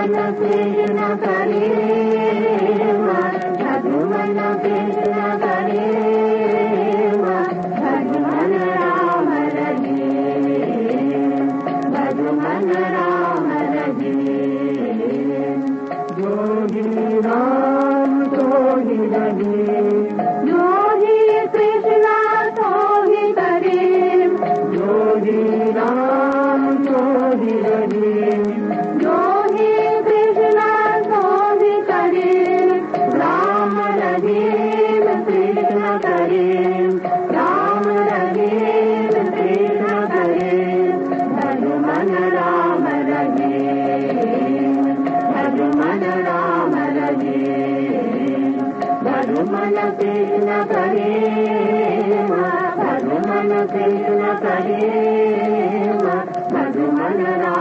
कृष्ण करे भगवान कृष्ण करे भगवान राम रहे भगवान राम रहे जोगी राम जोगी रहे जोगी कृष्ण जोगी करे जोगी राम जोगी रहे जोगी कृष्ण जोगी करे राम रहे कृष्ण करे राम रहे कृष्ण करे भगवान राम रहे भगवान राम रहे भगवान कृष्ण करे भगवान कृष्ण करे भगवान राम